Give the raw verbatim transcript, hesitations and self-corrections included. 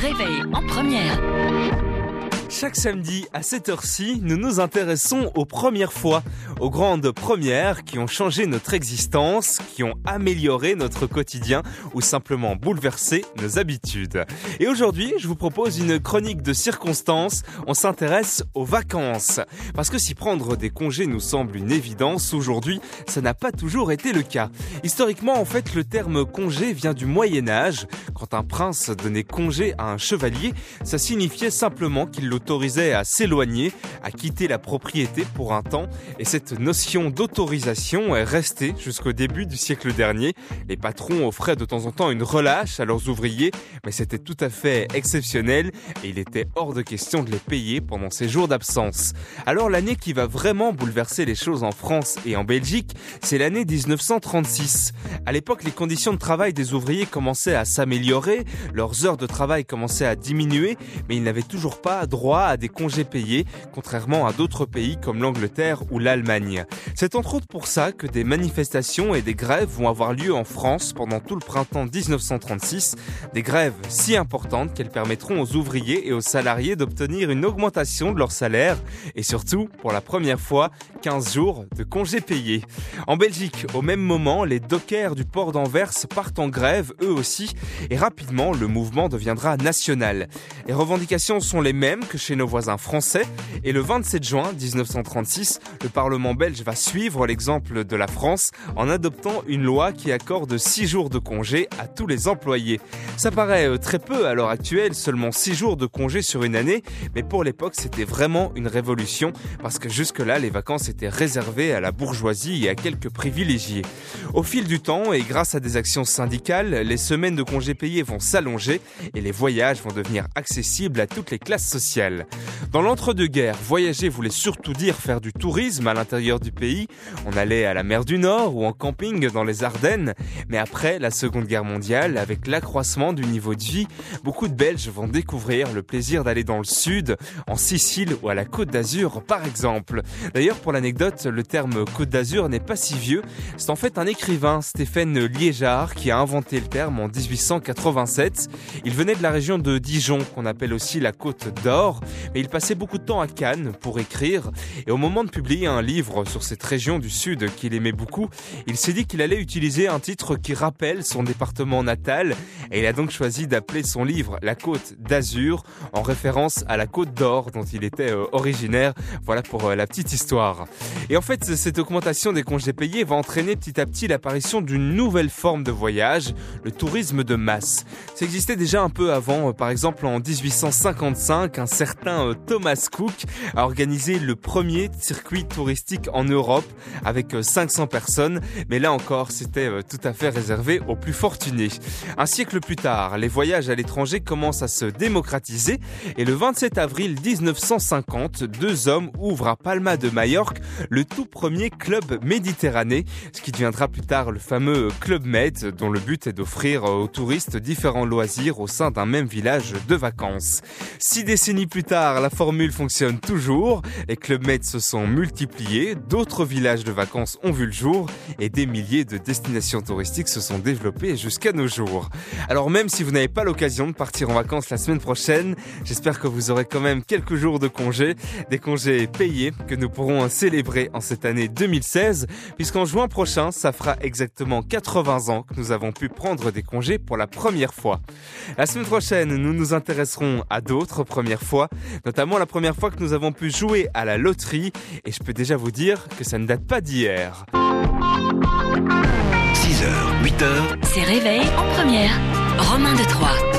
réveil en première. Chaque samedi à cette heure-ci, nous nous intéressons aux premières fois, aux grandes premières qui ont changé notre existence, qui ont amélioré notre quotidien ou simplement bouleversé nos habitudes. Et aujourd'hui, je vous propose une chronique de circonstances. On s'intéresse aux vacances. Parce que si prendre des congés nous semble une évidence, aujourd'hui, ça n'a pas toujours été le cas. Historiquement, en fait, le terme congé vient du Moyen-Âge. Quand un prince donnait congé à un chevalier, ça signifiait simplement qu'il l'autorisait à s'éloigner, à quitter la propriété pour un temps. Et cette notion d'autorisation est restée jusqu'au début du siècle dernier. Les patrons offraient de temps en temps une relâche à leurs ouvriers, mais c'était tout à fait exceptionnel et il était hors de question de les payer pendant ces jours d'absence. Alors l'année qui va vraiment bouleverser les choses en France et en Belgique, c'est l'année dix-neuf cent trente-six. À l'époque, les conditions de travail des ouvriers commençaient à s'améliorer, leurs heures de travail commençaient à diminuer, mais ils n'avaient toujours pas droit à des congés payés, contrairement à d'autres pays comme l'Angleterre ou l'Allemagne. C'est entre autres pour ça que des manifestations et des grèves vont avoir lieu en France pendant tout le printemps dix-neuf cent trente-six, des grèves si importantes qu'elles permettront aux ouvriers et aux salariés d'obtenir une augmentation de leur salaire et surtout, pour la première fois, quinze jours de congés payés. En Belgique, au même moment, les dockers du port d'Anvers partent en grève, eux aussi, et rapidement, le mouvement deviendra national. Les revendications sont les mêmes que chez nos voisins français, et le vingt-sept juin dix-neuf cent trente-six, le Parlement belge va suivre l'exemple de la France en adoptant une loi qui accorde six jours de congé à tous les employés. Ça paraît très peu à l'heure actuelle, seulement six jours de congé sur une année, mais pour l'époque, c'était vraiment une révolution, parce que jusque-là, les vacances étaient réservées à la bourgeoisie et à quelques privilégiés. Au fil du temps, et grâce à des actions syndicales, les semaines de congés payés vont s'allonger et les voyages vont devenir accessibles à toutes les classes sociales. Dans l'entre-deux-guerres, voyager voulait surtout dire faire du tourisme à l'intérieur du pays. On allait à la mer du Nord ou en camping dans les Ardennes. Mais après la Seconde Guerre mondiale, avec l'accroissement du niveau de vie, beaucoup de Belges vont découvrir le plaisir d'aller dans le sud, en Sicile ou à la Côte d'Azur par exemple. D'ailleurs, pour l'anecdote, le terme Côte d'Azur n'est pas si vieux. C'est en fait un écrivain, Stéphane Liégeard, qui a inventé le terme en dix-huit cent quatre-vingt-sept. Il venait de la région de Dijon, qu'on appelle aussi la Côte d'Or, mais il passait beaucoup de temps à Cannes pour écrire. Et au moment de publier un livre sur cette région du sud qu'il aimait beaucoup, il s'est dit qu'il allait utiliser un titre qui rappelle son département natal. Et il a donc choisi d'appeler son livre La Côte d'Azur, en référence à la Côte d'Or dont il était euh, originaire. Voilà pour euh, la petite histoire. Et en fait, cette augmentation des congés payés va entraîner petit à petit l'apparition d'une nouvelle forme de voyage, le tourisme de masse. Ça existait déjà un peu avant. Par exemple, en dix-huit cent cinquante-cinq, un certain Thomas Cook a organisé le premier circuit touristique en Europe avec cinq cents personnes. Mais là encore, c'était tout à fait réservé aux plus fortunés. Un siècle plus tard, les voyages à l'étranger commencent à se démocratiser et le vingt-sept avril dix-neuf cent cinquante, deux hommes ouvrent à Palma de Majorque le tout premier club Méditerranée, ce qui deviendra plus tard le fameux Club Med, dont le but est d'offrir aux touristes différents loisirs au sein d'un même village de vacances. Six décennies plus tard, la formule fonctionne toujours, les Club Med se sont multipliés, d'autres villages de vacances ont vu le jour et des milliers de destinations touristiques se sont développées jusqu'à nos jours. Alors même si vous n'avez pas l'occasion de partir en vacances la semaine prochaine, j'espère que vous aurez quand même quelques jours de congés, des congés payés que nous pourrons célébrer en cette année deux mille seize, puisqu'en juin prochain, ça fera exactement quatre-vingts ans que nous avons pu prendre des congés pour la première fois. La semaine prochaine, nous nous intéresserons à d'autres premières fois, notamment la première fois que nous avons pu jouer à la loterie, et je peux déjà vous dire que ça ne date pas d'hier. six heures, huit heures. C'est réveil en première. Romain de Troyes.